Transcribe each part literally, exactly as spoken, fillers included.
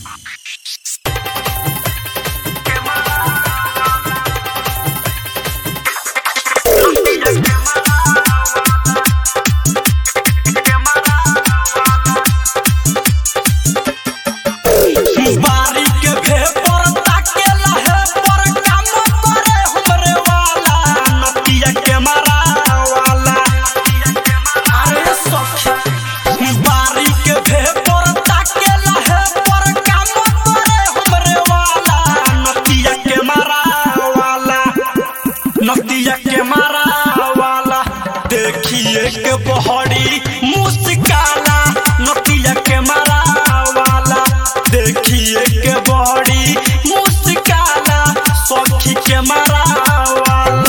नदिया के मारा वाला देखिए के बहड़ी मुस्काला। नदिया के मारा वाला देखिए के बहड़ी मुस्काला। सखी के मारा वाला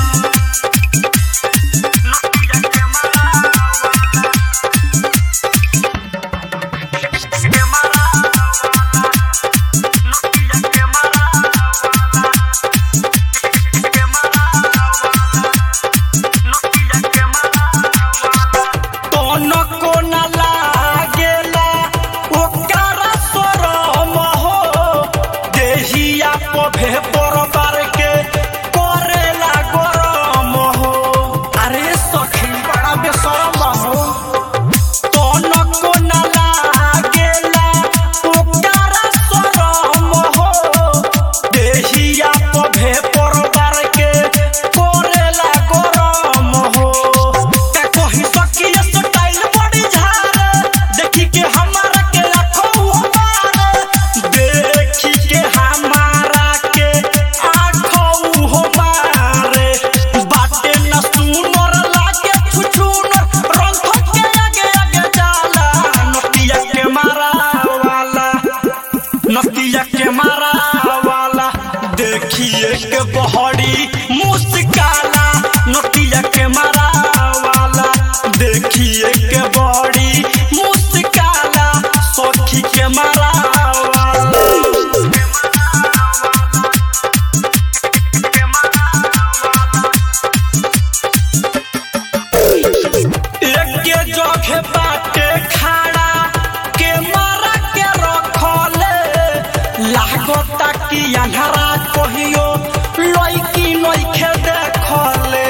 नदिया के मारा वाला देखिए के बहड़ी मुस्काला। नदिया के मारा वाला देखिए के बहड़ी मुस्काला। सखी के मारा एक के जगह बाटे खड़ा के मारा के रखले। लागता कि अन्हरा कहियो लइकी नइखे देखले।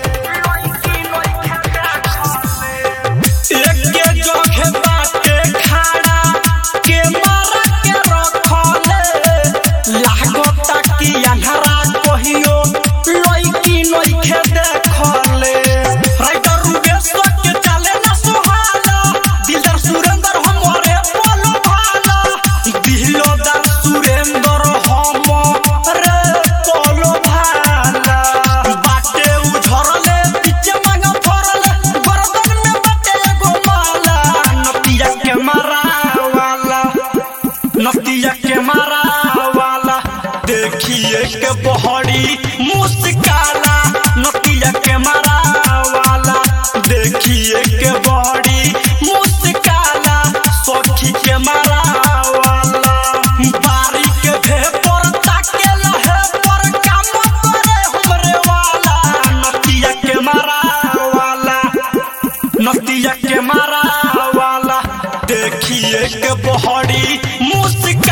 एक के जगह बाटे खड़ा के मारा के रखले। लागता कि अन्हरा कहियो लइकी नइखे देखले। राइटर रुबेश के चले ना सुहाला। दिलदार सुरेंद्र हमरे बोलो भाला। दिलदार सुरेंद्र हमरे बोलो भाला। बाटे उझरले पीछे मांग फरले। गर्दन में बाटे एगो माला। नदिया के मारा वाला नदिया के मारा वाला देखिए के बहड़ी मुस्काला। नदिया के मारा वाला देखिए के बहड़ी मुस्काला। सखी के मारा वाला बारी के भेपर ताकेला है पर काम करे हमरे वाला। नदिया के मारा वाला नदिया के मारा वाला देखिए के बहड़ी मुस्काला।